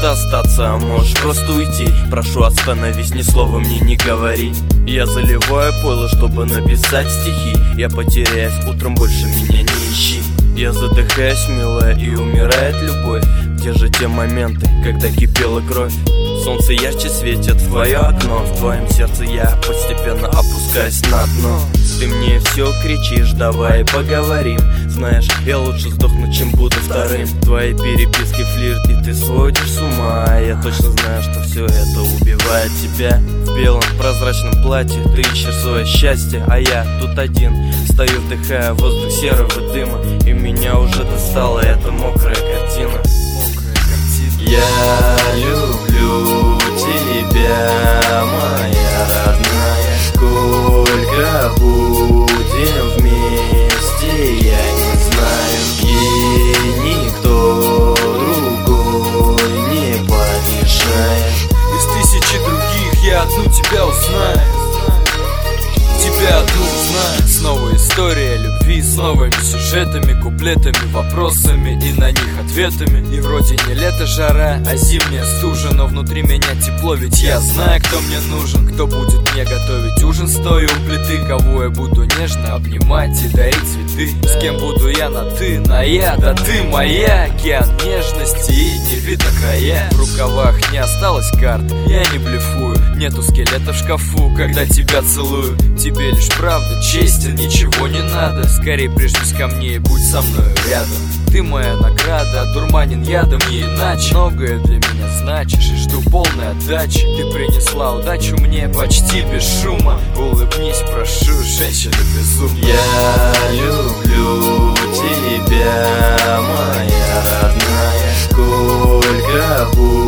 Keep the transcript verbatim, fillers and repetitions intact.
остаться, а можешь просто уйти. Прошу, остановись, ни слова мне не говори. Я заливаю пойло, чтобы написать стихи. Я потеряюсь, утром больше меня не ищи. Я задыхаюсь, милая, и умирает любовь. Где же те моменты, когда кипела кровь? Солнце ярче светит в твое окно. В твоем сердце я постепенно опускаюсь на дно. Ты мне все кричишь, давай поговорим. Знаешь, я лучше сдохну, чем буду вторым. Твои переписки, флирт, и ты сводишь с ума. Я точно знаю, что все это убивает тебя. В белом прозрачном платье ты ищешь свое счастье, а я тут один стою, вдыхая воздух серого дыма. И меня уже достала эта мокрая картина. Я люблю тебя, моя родная. Сколько будем вместе, я не знаю. Ей никто другой не помешает. Из тысячи других я одну тебя узнаю. Тебя одну узнаю. Снова история любви с новыми сюжетами, куплетами, вопросами и на них ответами. И вроде не лето жара, а зимняя стужа, но внутри меня тепло, ведь я знаю, кто мне нужен. Кто будет мне готовить ужин, стоя у плиты. Кого я буду нежно обнимать и дарить цветы. С кем буду я на ты, на я, да ты моя. Океан нежности и не видно края. В рукавах не осталось карт, я не блефую. Нету скелета в шкафу, когда тебя целую. Тебе лишь правда честен, ничего не надо. Скорей прижмись ко мне и будь со мной рядом. Ты моя награда, дурманин ядом, не иначе. Многое для меня значишь и жду полной отдачи. Ты принесла удачу мне почти без шума. Улыбнись, прошу, женщина безумная. Я люблю тебя, моя родная. Сколько будет